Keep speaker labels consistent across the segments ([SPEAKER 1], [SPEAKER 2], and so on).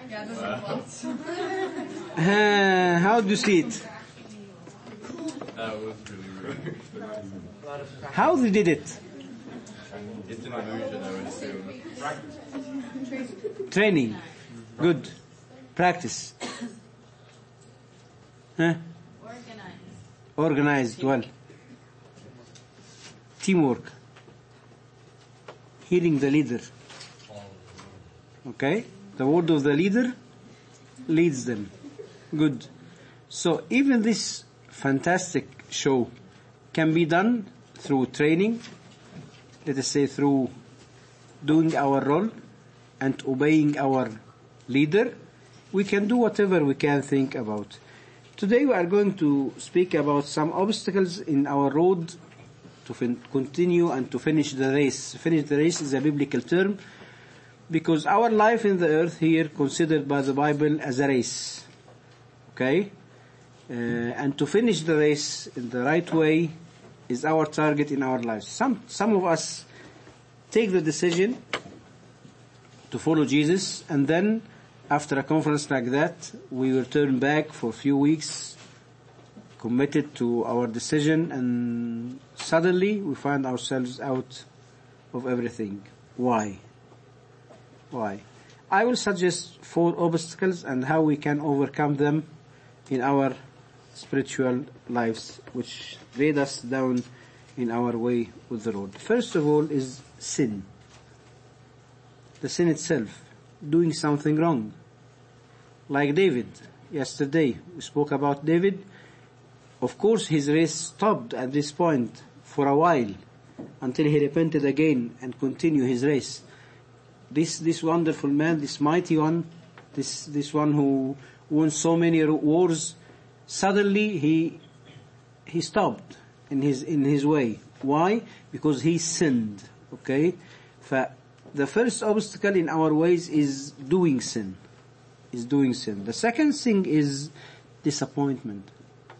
[SPEAKER 1] How do you see it?
[SPEAKER 2] That was really rude.
[SPEAKER 1] How they did it?
[SPEAKER 2] It's an illusion, I would assume.
[SPEAKER 1] Training. Good. Practice. Organized. Well. Teamwork. Hearing the leader. Okay? The word of the leader leads them. Good. So even this fantastic show can be done through training, let us say through doing our role and obeying our leader. We can do whatever we can think about. Today we are going to speak about some obstacles in our road to continue and to finish the race. Finish the race is a biblical term because our life in the earth here considered by the Bible as a race. Okay? And to finish the race in the right way is our target in our lives. Some of us take the decision to follow Jesus, and then after a conference like that, we will turn back for a few weeks, committed to our decision, and suddenly we find ourselves out of everything. Why? I will suggest 4 obstacles and how we can overcome them in our spiritual lives, which lead us down in our way with the Lord. First of all is sin. The sin itself, doing something wrong. Like David, yesterday we spoke about David. Of course his race stopped at this point for a while until he repented again and continued his race. This wonderful man, this mighty one, this one who won so many wars, suddenly he stopped in his way. Why? Because he sinned. Okay? The first obstacle in our ways is doing sin. The second thing is disappointment.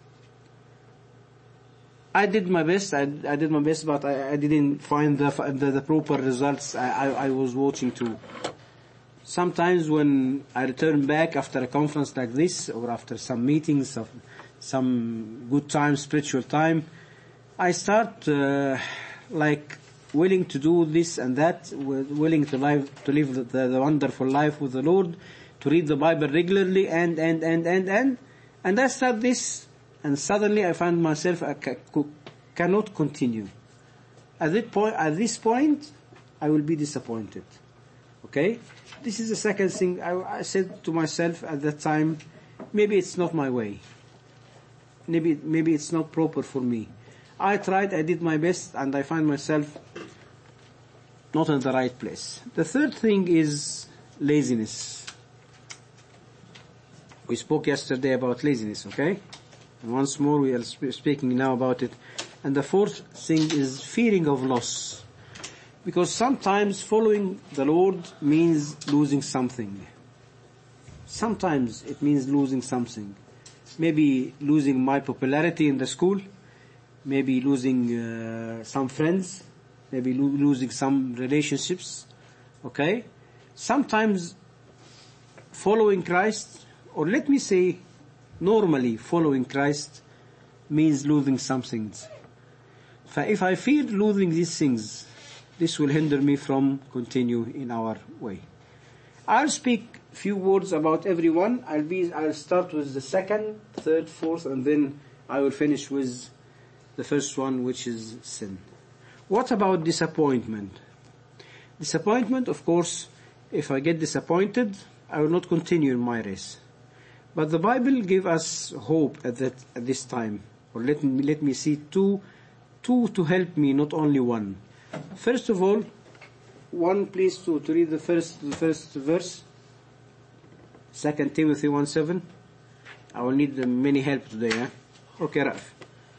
[SPEAKER 1] I did my best, but I didn't find the proper results I was watching to. Sometimes when I return back after a conference like this, or after some meetings, of some good time, spiritual time, I start willing to do this and that, willing to live the wonderful life with the Lord, to read the Bible regularly, and I start this, and suddenly I find myself I cannot continue. At this point, I will be disappointed. Okay? This is the second thing I said to myself at that time, maybe it's not my way. Maybe it's not proper for me. I tried, I did my best, and I find myself not in the right place. The third thing is laziness. We spoke yesterday about laziness, okay? And once more we are speaking now about it. And the fourth thing is fearing of loss. Because sometimes following the Lord means losing something. Sometimes it means losing something. Maybe losing my popularity in the school. Maybe losing some friends. Maybe losing some relationships. Okay? Sometimes following Christ, or let me say normally following Christ, means losing some things. If I fear losing these things, this will hinder me from continue in our way. I'll speak few words about every one. I'll start with the second, third, fourth, and then I will finish with the first one, which is sin. What about disappointment? Disappointment, of course, if I get disappointed, I will not continue in my race. But the Bible gives us hope at this time. Or let me see two to help me, not only one. First of all, one please to read the first verse. 2 Timothy 1:7. I will need many help today. Okay, Raf.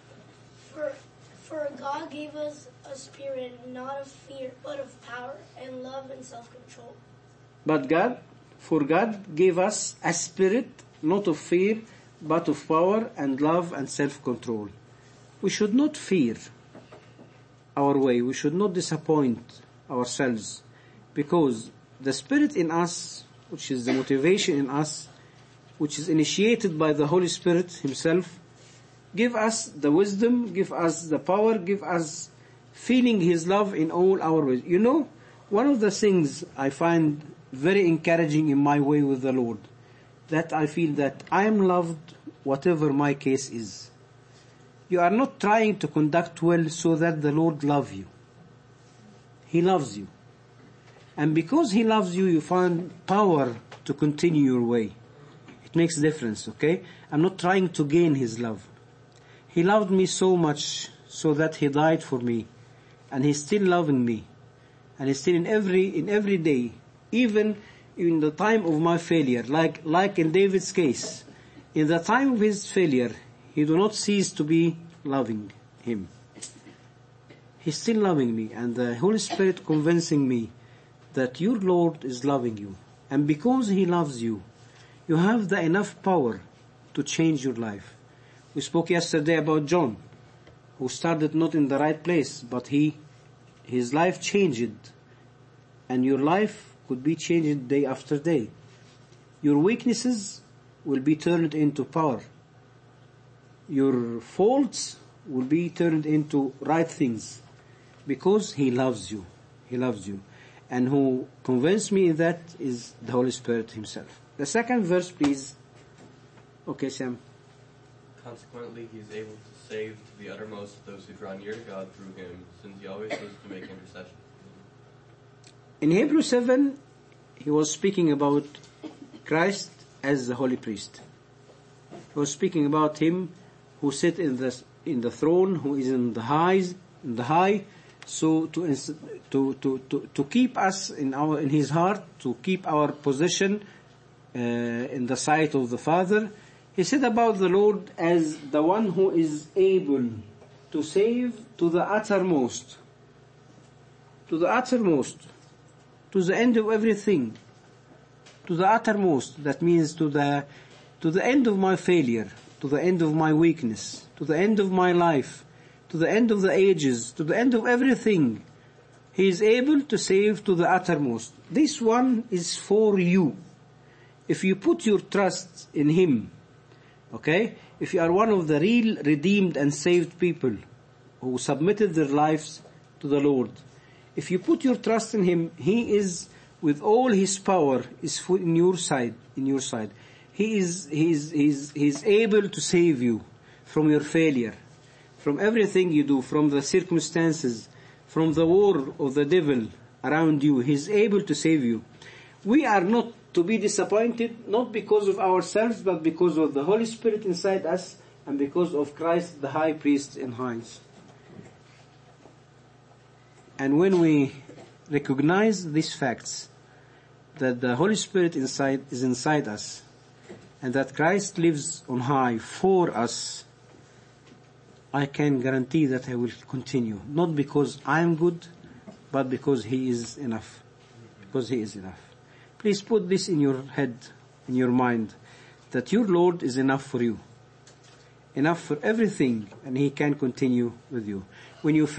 [SPEAKER 3] For God gave us a spirit not of fear, but of power and love and self-control.
[SPEAKER 1] For God gave us a spirit not of fear, but of power and love and self-control. We should not fear our way. We should not disappoint ourselves, because the spirit in us which is the motivation in us, which is initiated by the Holy Spirit Himself, give us the wisdom, give us the power, give us feeling His love in all our ways. You know, one of the things I find very encouraging in my way with the Lord, that I feel that I am loved whatever my case is. You are not trying to conduct well so that the Lord loves you. He loves you. And because He loves you, you find power to continue your way. It makes a difference, okay? I'm not trying to gain His love. He loved me so much so that He died for me. And He's still loving me. And He's still in every day, even in the time of my failure, like in David's case. In the time of his failure, he do not cease to be loving him. He's still loving me, and the Holy Spirit convincing me that your Lord is loving you. And because He loves you, you have the enough power to change your life. We spoke yesterday about John, who started not in the right place, but his life changed. And your life could be changed day after day. Your weaknesses will be turned into power. Your faults will be turned into right things. Because He loves you. He loves you. And who convinced me that is the Holy Spirit Himself. The second verse, please. Okay, Sam.
[SPEAKER 2] Consequently, He is able to save to the uttermost those who draw near to God through Him, since He always lives to make intercession.
[SPEAKER 1] In Hebrews 7, he was speaking about Christ as the holy priest. He was speaking about Him who sit in the throne, who is in the high, so to keep us in His heart, to keep our position in the sight of the Father. He said about the Lord as the one who is able to save to the uttermost, to the end of everything, to the uttermost. That means to the end of my failure, to the end of my weakness, to the end of my life, to the end of the ages, to the end of everything. He is able to save to the uttermost. This one is for you. If you put your trust in Him, okay? If you are one of the real redeemed and saved people who submitted their lives to the Lord, if you put your trust in Him, He is with all His power is in your side. He is able to save you from your failure, from everything you do, from the circumstances, from the war of the devil around you. He is able to save you. We are not to be disappointed, not because of ourselves, but because of the Holy Spirit inside us, and because of Christ, the High Priest in highs. And when we recognize these facts, that the Holy Spirit is inside us, and that Christ lives on high for us, I can guarantee that I will continue. Not because I am good, but because He is enough. Because He is enough. Please put this in your head, in your mind, that your Lord is enough for you. Enough for everything, and He can continue with you. When you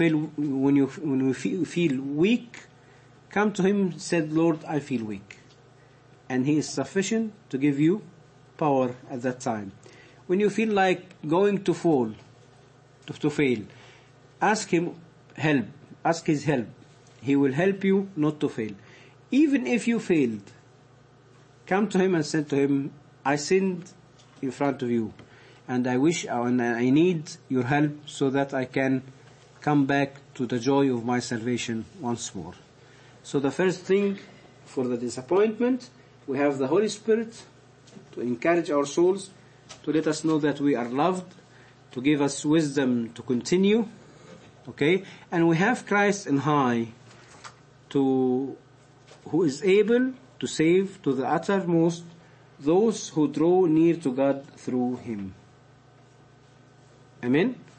[SPEAKER 1] feel weak, come to Him, said, Lord, I feel weak. And He is sufficient to give you power at that time. When you feel like going to fall, to fail, ask Him help. Ask His help. He will help you not to fail. Even if you failed, come to Him and say to Him, I sinned in front of you, and I wish and I need your help so that I can come back to the joy of my salvation once more. So the first thing for the disappointment, we have the Holy Spirit to encourage our souls, to let us know that we are loved, to give us wisdom to continue, okay? And we have Christ in high, who is able to save to the uttermost those who draw near to God through Him. Amen?